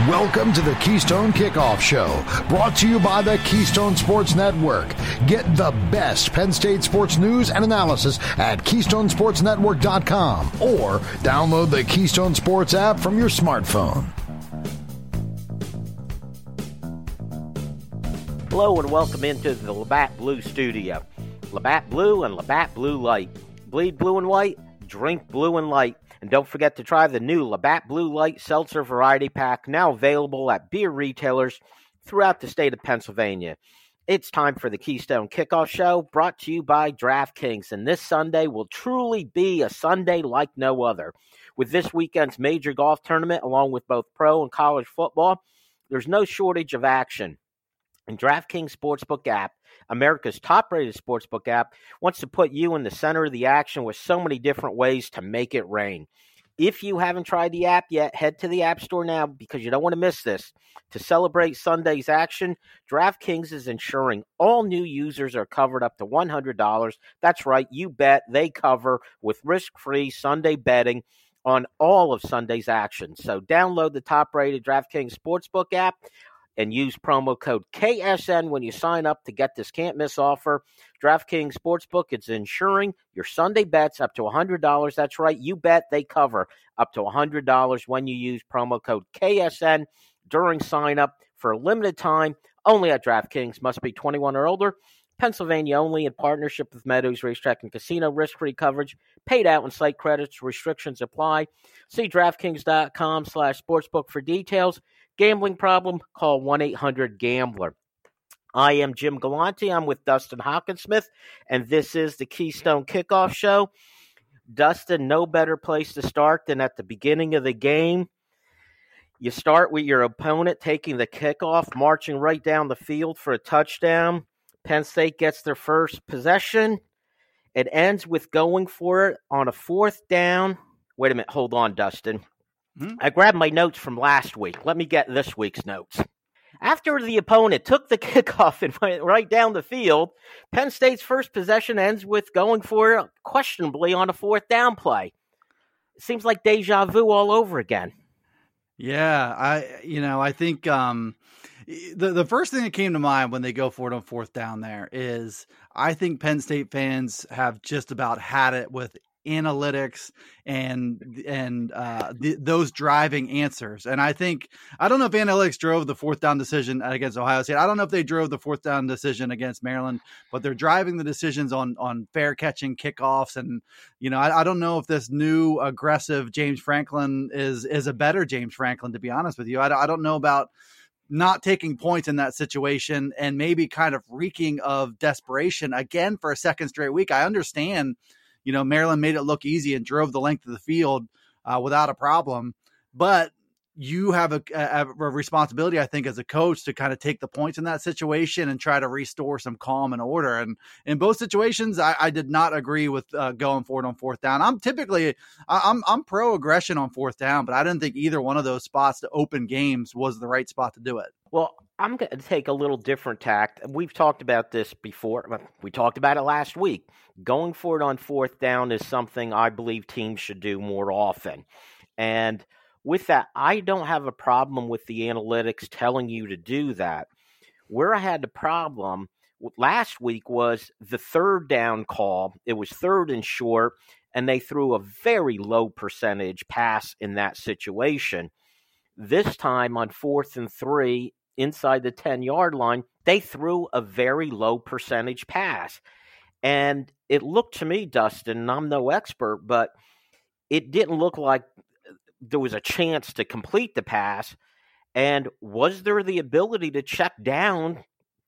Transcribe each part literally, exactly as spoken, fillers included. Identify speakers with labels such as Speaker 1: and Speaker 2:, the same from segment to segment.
Speaker 1: Welcome to the Keystone Kickoff Show, brought to you by the Keystone Sports Network. Get the best Penn State sports news and analysis at keystone sports network dot com or download the Keystone Sports app from your smartphone.
Speaker 2: Hello and welcome into the Labatt Blue Studio. Labatt Blue and Labatt Blue Light. Bleed blue and white, drink blue and light. And don't forget to try the new Labatt Blue Light Seltzer Variety Pack, now available at beer retailers throughout the state of Pennsylvania. It's time for the Keystone Kickoff Show, brought to you by DraftKings. And this Sunday will truly be a Sunday like no other. With this weekend's major golf tournament, along with both pro and college football, there's no shortage of action. And DraftKings Sportsbook app, America's top-rated sportsbook app, wants to put you in the center of the action with so many different ways to make it rain. If you haven't tried the app yet, head to the App Store now because you don't want to miss this. To celebrate Sunday's action, DraftKings is ensuring all new users are covered up to one hundred dollars. That's right, you bet they cover with risk-free Sunday betting on all of Sunday's action. So download the top-rated DraftKings Sportsbook app and use promo code K S N when you sign up to get this can't-miss offer. DraftKings Sportsbook is ensuring your Sunday bets up to one hundred dollars. That's right, you bet they cover up to one hundred dollars when you use promo code K S N during sign-up for a limited time. Only at DraftKings. Must be twenty-one or older. Pennsylvania only, in partnership with Meadows Racetrack and Casino. Risk-free coverage. Paid out in site credits. Restrictions apply. See DraftKings.com slash sportsbook for details. Gambling problem? Call one eight hundred gambler. I am Jim Galante. I'm with Dustin Hockensmith, and this is the Keystone Kickoff Show. Dustin, no better place to start than at the beginning of the game. You start with your opponent taking the kickoff, marching right down the field for a touchdown. Penn State gets their first possession. It ends with going for it on a fourth down. Wait a minute. Hold on, Dustin. Hmm? I grabbed my notes from last week. Let me get this week's notes. After the opponent took the kickoff and went right down the field, Penn State's first possession ends with going for it questionably on a fourth down play. It seems like deja vu all over again.
Speaker 3: Yeah, I you know, I think um, the the first thing that came to mind when they go for it on fourth down there is I think Penn State fans have just about had it with analytics and and uh, th- those driving answers. And I think, I don't know if analytics drove the fourth down decision against Ohio State. I don't know if they drove the fourth down decision against Maryland, but they're driving the decisions on on fair catching kickoffs. And, you know, I, I don't know if this new aggressive James Franklin is is a better James Franklin, to be honest with you. I, I don't know about not taking points in that situation and maybe kind of reeking of desperation again for a second straight week. I understand, you know, Maryland made it look easy and drove the length of the field uh, without a problem. But you have a, a, a responsibility, I think, as a coach to kind of take the points in that situation and try to restore some calm and order. And in both situations, I, I did not agree with uh, going for it on fourth down. I'm typically I'm I'm pro aggression on fourth down, but I didn't think either one of those spots to open games was the right spot to do it.
Speaker 2: Well, I'm going to take a little different tact. We've talked about this before. We talked about it last week. Going for it on fourth down is something I believe teams should do more often. And with that, I don't have a problem with the analytics telling you to do that. Where I had the problem last week was the third down call. It was third and short, and they threw a very low percentage pass in that situation. This time on fourth and three, inside the ten-yard line, they threw a very low percentage pass. And it looked to me, Dustin, and I'm no expert, but it didn't look like there was a chance to complete the pass. And was there the ability to check down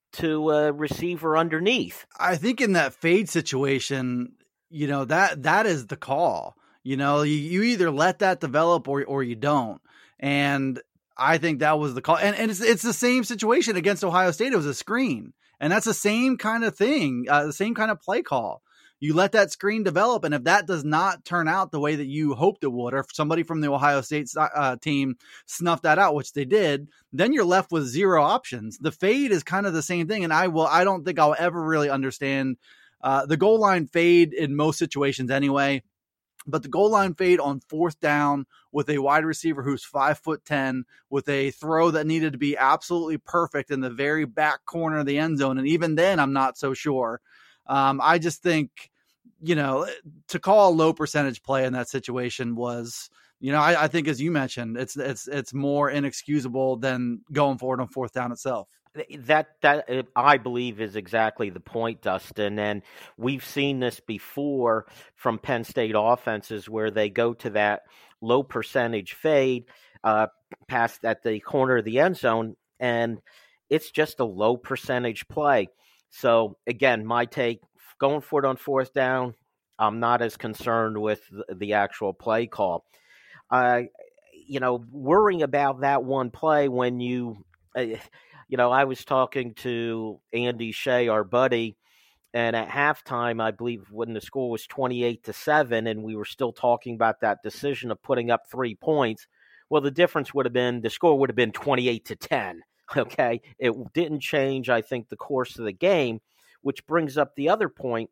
Speaker 2: to a receiver underneath?
Speaker 3: I think in that fade situation, you know, that that is the call. You know, you, you either let that develop or or you don't. And I think that was the call. And, and it's, it's the same situation against Ohio State. It was a screen. And that's the same kind of thing, uh, the same kind of play call. You let that screen develop, and if that does not turn out the way that you hoped it would, or if somebody from the Ohio State uh, team snuffed that out, which they did, then you're left with zero options. The fade is kind of the same thing, and I will. I don't think I'll ever really understand uh, the goal line fade in most situations anyway. But the goal line fade on fourth down with a wide receiver who's five foot ten, with a throw that needed to be absolutely perfect in the very back corner of the end zone. And even then, I'm not so sure. Um, I just think, you know, to call a low percentage play in that situation was, you know, I, I think, as you mentioned, it's it's it's more inexcusable than going forward on fourth down itself.
Speaker 2: That that I believe is exactly the point, Dustin, and we've seen this before from Penn State offenses where they go to that low percentage fade uh, past at the corner of the end zone, and it's just a low percentage play. So again, my take, going for it on fourth down, I'm not as concerned with the, the actual play call. Uh, you know, worrying about that one play when you. Uh, You know, I was talking to Andy Shea, our buddy, and at halftime, I believe when the score was twenty-eight to seven, and we were still talking about that decision of putting up three points. Well, the difference would have been, the score would have been twenty-eight to ten. Okay. It didn't change, I think, the course of the game, which brings up the other point.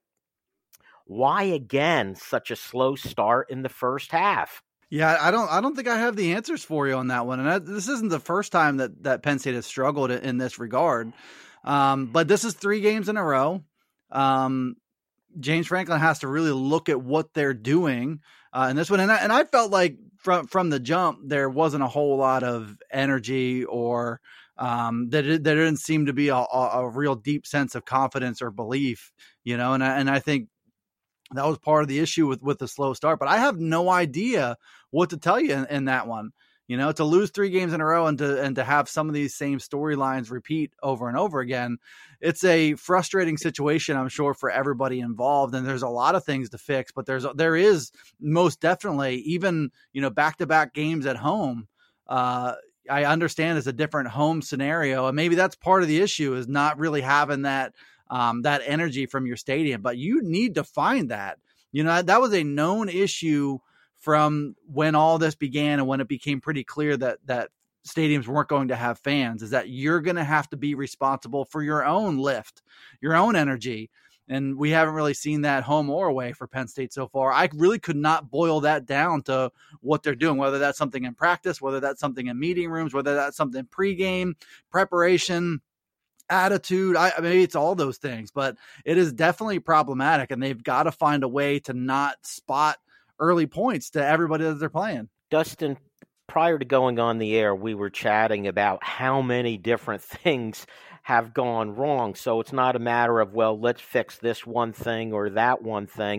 Speaker 2: Why again such a slow start in the first half?
Speaker 3: Yeah, I don't I don't think I have the answers for you on that one. And that, this isn't the first time that, that Penn State has struggled in, in this regard. Um, but this is three games in a row. Um, James Franklin has to really look at what they're doing uh, in this one. And I, and I felt like from from the jump, there wasn't a whole lot of energy or um, that there didn't seem to be a, a, a real deep sense of confidence or belief, you know, and I, and I think that was part of the issue with, with the slow start, but I have no idea what to tell you in, in that one. You know, to lose three games in a row and to and to have some of these same storylines repeat over and over again, it's a frustrating situation, I'm sure, for everybody involved. And there's a lot of things to fix, but there's there is most definitely, even, you know, back to back games at home. Uh, I understand it's a different home scenario, and maybe that's part of the issue, is not really having that. Um, that energy from your stadium, but you need to find that. You know, that was a known issue from when all this began and when it became pretty clear that that stadiums weren't going to have fans, is that you're going to have to be responsible for your own lift, your own energy. And we haven't really seen that home or away for Penn State so far. I really could not boil that down to what they're doing, whether that's something in practice, whether that's something in meeting rooms, whether that's something pregame, preparation, attitude. I, I mean, it's all those things, but it is definitely problematic, and they've got to find a way to not spot early points to everybody that they're playing.
Speaker 2: Dustin, prior to going on the air, we were chatting about how many different things have gone wrong. So it's not a matter of, well, let's fix this one thing or that one thing.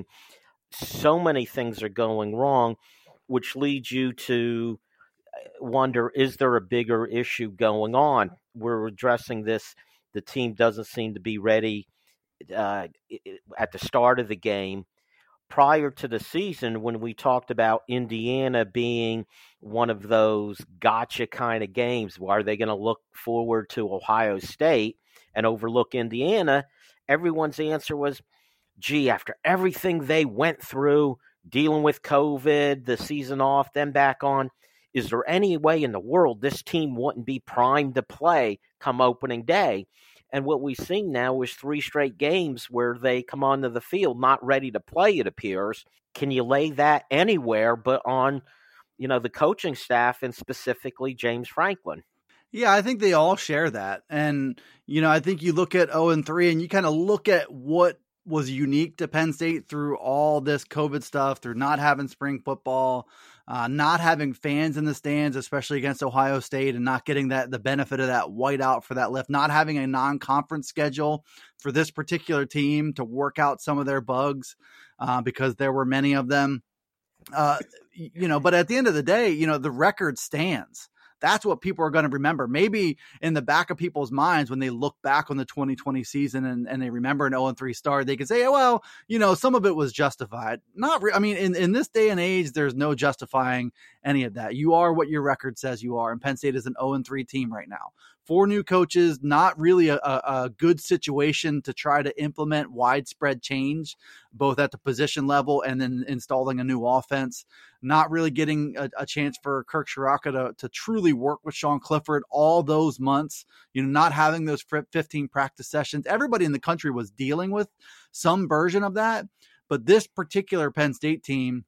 Speaker 2: So many things are going wrong, which leads you to wonder, is there a bigger issue going on? We're addressing this. The team doesn't seem to be ready uh, at the start of the game. Prior to the season, when we talked about Indiana being one of those gotcha kind of games, are they going to look forward to Ohio State and overlook Indiana? Everyone's answer was, gee, after everything they went through, dealing with COVID, the season off, then back on, is there any way in the world this team wouldn't be primed to play come opening day? And what we've seen now is three straight games where they come onto the field not ready to play, it appears. Can you lay that anywhere but on, you know, the coaching staff and specifically James Franklin?
Speaker 3: Yeah, I think they all share that. And, you know, I think you look at oh and three and you kind of look at what was unique to Penn State through all this COVID stuff, through not having spring football, uh, not having fans in the stands, especially against Ohio State, and not getting that the benefit of that whiteout for that lift, not having a non-conference schedule for this particular team to work out some of their bugs uh, because there were many of them. Uh, you know, but at the end of the day, you know, the record stands. That's what people are going to remember. Maybe in the back of people's minds, when they look back on the twenty twenty season and, and they remember an oh and three start, they can say, oh, well, you know, some of it was justified. Not, re- I mean, in, in this day and age, there's no justifying any of that. You are what your record says you are. And Penn State is an oh and three team right now. Four new coaches, not really a, a, a good situation to try to implement widespread change, both at the position level and then installing a new offense. Not really getting a, a chance for Kirk Ciarrocca to, to truly work with Sean Clifford all those months, you know, not having those fifteen practice sessions. Everybody in the country was dealing with some version of that. But this particular Penn State team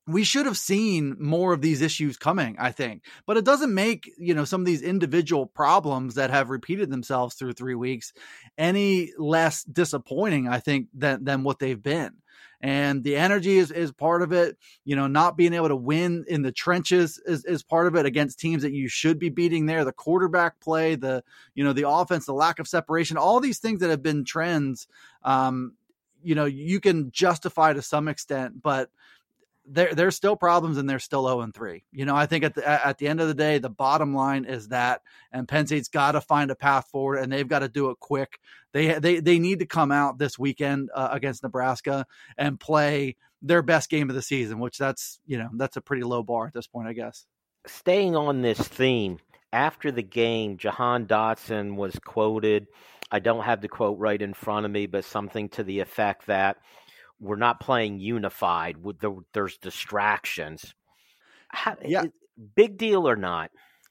Speaker 3: we should have seen more of these issues coming, I think. But it doesn't make, you know, some of these individual problems that have repeated themselves through three weeks any less disappointing, I think, than, than what they've been. And the energy is, is part of it. You know, not being able to win in the trenches is, is part of it against teams that you should be beating there. The quarterback play, the, you know, the offense, the lack of separation, all these things that have been trends, um, you know, you can justify to some extent, but there, there's still problems and they're still oh and three. You know, I think at the, at the end of the day, the bottom line is that, and Penn State's got to find a path forward and they've got to do it quick. They, they, they need to come out this weekend uh, against Nebraska and play their best game of the season, which that's, you know, that's a pretty low bar at this point, I guess.
Speaker 2: Staying on this theme, after the game, Jahan Dotson was quoted. I don't have the quote right in front of me, but something to the effect that we're not playing unified. With the, there's distractions. How,
Speaker 3: yeah,
Speaker 2: big deal or not?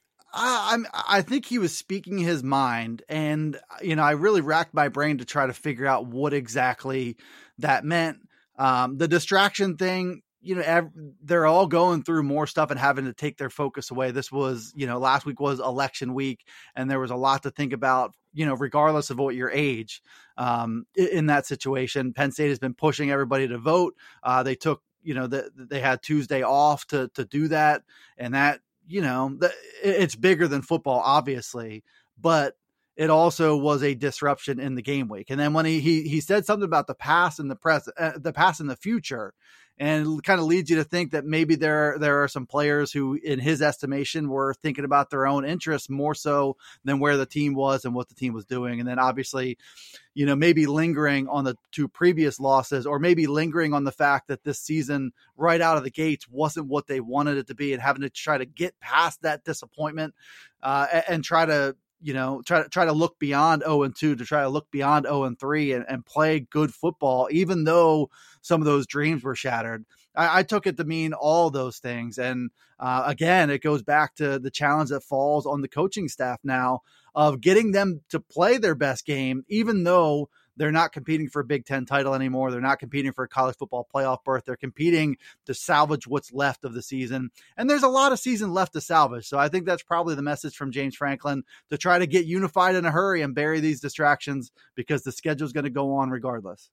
Speaker 3: I, I'm. I think he was speaking his mind, and you know, I really racked my brain to try to figure out what exactly that meant. Um, the distraction thing. You know, ev- they're all going through more stuff and having to take their focus away. This was, you know, last week was election week, and there was a lot to think about, you know, regardless of what your age um, in, in that situation. Penn State has been pushing everybody to vote. Uh, they took, you know, the, they had Tuesday off to to do that. And that, you know, the, it's bigger than football, obviously, but it also was a disruption in the game week. And then when he he, he said something about the past and the present, uh, the past and the future, and it kind of leads you to think that maybe there, there are some players who, in his estimation, were thinking about their own interests more so than where the team was and what the team was doing. And then obviously, you know, maybe lingering on the two previous losses, or maybe lingering on the fact that this season right out of the gates wasn't what they wanted it to be, and having to try to get past that disappointment uh, and, and try to, you know, try to try to look beyond oh and two to try to look beyond oh and three and, and play good football, even though some of those dreams were shattered. I, I took it to mean all those things. And uh, again, it goes back to the challenge that falls on the coaching staff now of getting them to play their best game, even though they're not competing for a Big Ten title anymore. They're not competing for a college football playoff berth. They're competing to salvage what's left of the season. And there's a lot of season left to salvage. So I think that's probably the message from James Franklin, to try to get unified in a hurry and bury these distractions, because the schedule is going to go on regardless.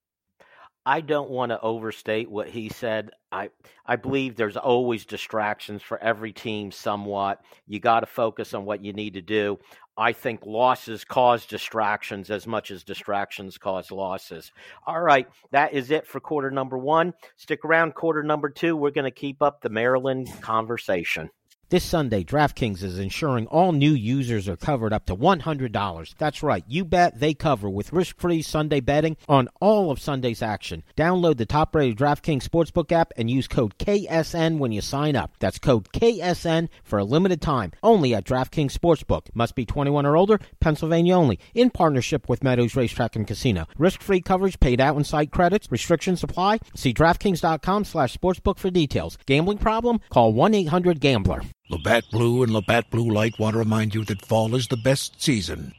Speaker 2: I don't want to overstate what he said. I I believe there's always distractions for every team somewhat. You got to focus on what you need to do. I think losses cause distractions as much as distractions cause losses. All right, that is it for quarter number one. Stick around, quarter number two. We're going to keep up the Maryland conversation. This Sunday, DraftKings is ensuring all new users are covered up to one hundred dollars. That's right, you bet they cover with risk-free Sunday betting on all of Sunday's action. Download the top-rated DraftKings Sportsbook app and use code K S N when you sign up. That's code K S N for a limited time, only at DraftKings Sportsbook. Must be twenty-one or older, Pennsylvania only, in partnership with Meadows Racetrack and Casino. Risk-free coverage paid out in site credits. Restrictions apply. See DraftKings.com slash sportsbook for details. Gambling problem? Call one eight hundred gambler.
Speaker 4: Labatt Blue and Labatt Blue Light want to remind you that fall is the best season.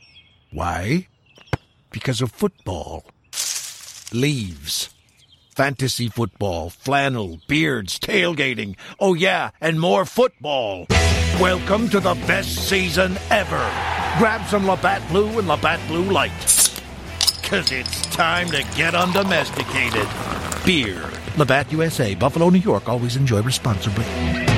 Speaker 4: Why? Because of football. Leaves. Fantasy football, flannel, beards, tailgating. Oh yeah, and more football. Welcome to the best season ever. Grab some Labatt Blue and Labatt Blue Light. Cause it's time to get undomesticated. Beer. Labatt U S A, Buffalo, New York. Always enjoy responsibly.